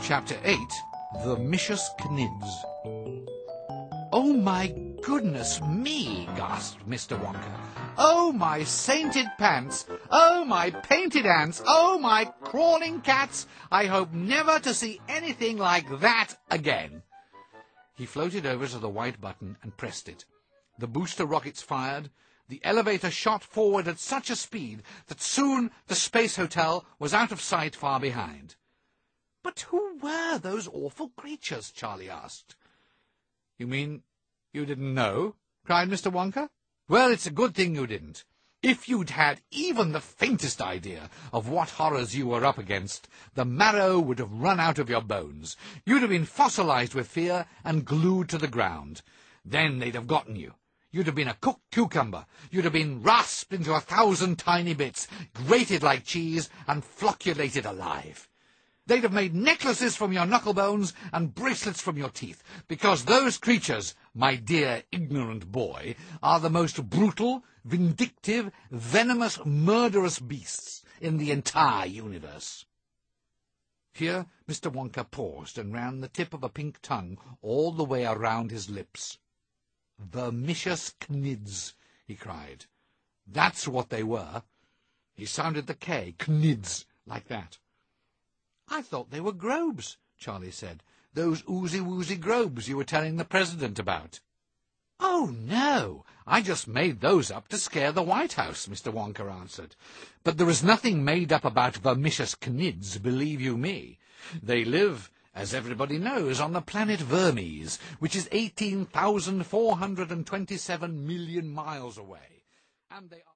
Chapter 8, Vermicious Knids. "Oh, my goodness me," gasped Mr. Wonka. "Oh, my sainted pants! Oh, my painted ants! Oh, my crawling cats! I hope never to see anything like that again." He floated over to the white button and pressed it. The booster rockets fired. The elevator shot forward at such a speed that soon the space hotel was out of sight far behind. "But who were those awful creatures?" Charlie asked. "You mean you didn't know?" cried Mr. Wonka. "Well, it's a good thing you didn't. If you'd had even the faintest idea of what horrors you were up against, the marrow would have run out of your bones. You'd have been fossilized with fear and glued to the ground. Then they'd have gotten you. You'd have been a cooked cucumber. You'd have been rasped into 1,000 tiny bits, grated like cheese, and flocculated alive. They'd have made necklaces from your knuckle bones and bracelets from your teeth, because those creatures, my dear ignorant boy, are the most brutal, vindictive, venomous, murderous beasts in the entire universe." Here Mr. Wonka paused and ran the tip of a pink tongue all the way around his lips. "Vermicious Knids," he cried. "That's what they were." He sounded the K, Knids, like that. "I thought they were grobes," Charlie said. "Those oozy-woozy grobes you were telling the President about." "Oh, no, I just made those up to scare the White House," Mr. Wonka answered. "But there is nothing made up about Vermicious Knids, believe you me. They live, as everybody knows, on the planet Vermes, which is 18,427 million miles away. And they are